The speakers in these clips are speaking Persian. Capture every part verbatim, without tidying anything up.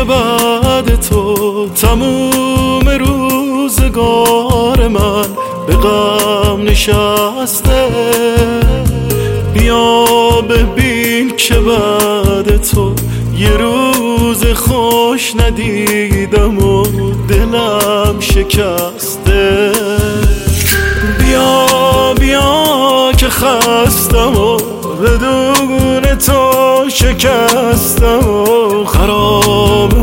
بعد تو تموم روزگار من به غم نشسته. بیا ببین که بعد تو یه روز خوش ندیدم و دلم شکسته. بیا بیا که خستم و بدون تو شکستم و خراب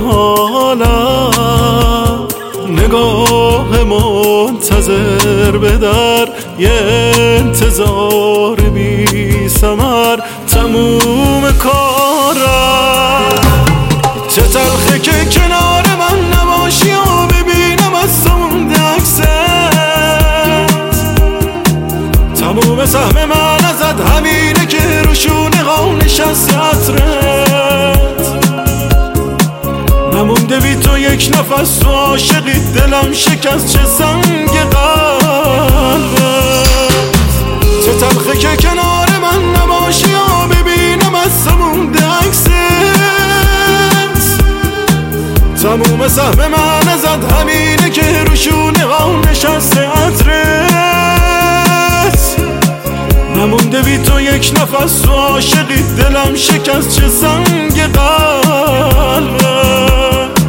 حالم. نگاه منتظر به در یه انتظار بی ثمر تموم کارم. چه تلخه که کنار من نباشی و ببینم از تو مونده عکست. تموم سهم من ازت همینه که رو شونه ها نشستی عطرت. نمونده بی تو یک نفس تو عاشقی دلم شکست چه سنگ قلبت. چه تلخه که کنار من نباشی و ببینم از تو مونده عکست. تموم سهم من ازت همینه که رو شونه ها نشسته عطرت. نمونده بی تو یک نفس تو عاشقی دلم شکست چه سنگ قلبت.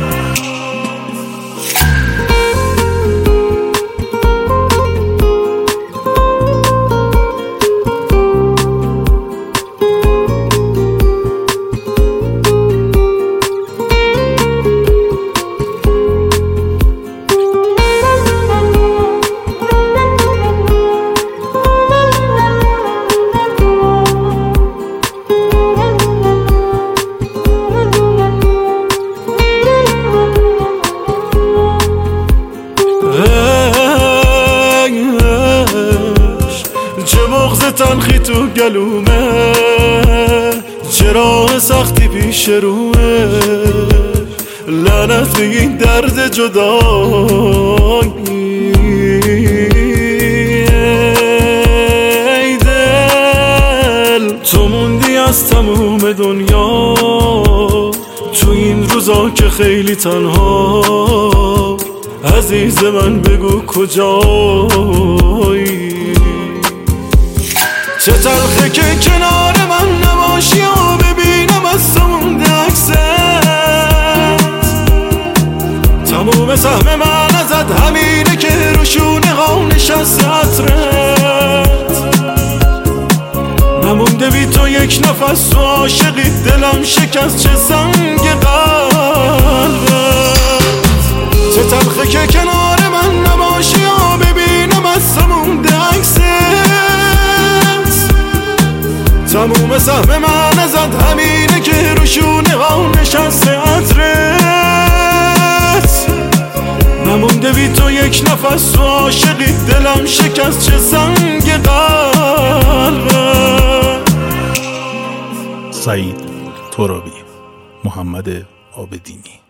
چه بغض تلخی تو گلومه، چرا سختی پیش رومه. لعنت به این درد جدایی. ای دل تو موندی از تموم دنیا تو این روزا که خیلی تنها. عزیز من بگو کجایی. چه تلخه که کنار من نباشی و ببینم از تو مونده عکست. تموم سهم من ازت همینه که رو شونه ها نشسته عطرت. نمونده بی تو یک نفس تو عاشقی دلم شکست چه سنگ قلبت. چه تلخه که کنار من نباشی و ببینم از تو مونده عکست. تموم سهم من ازت همینه که رو شونه ها نشسته عطرت. نمونده بی تو یک نفس تو عاشقی دلم شکست چه سنگ قلبت. سعید ترابی، محمد عابدینی.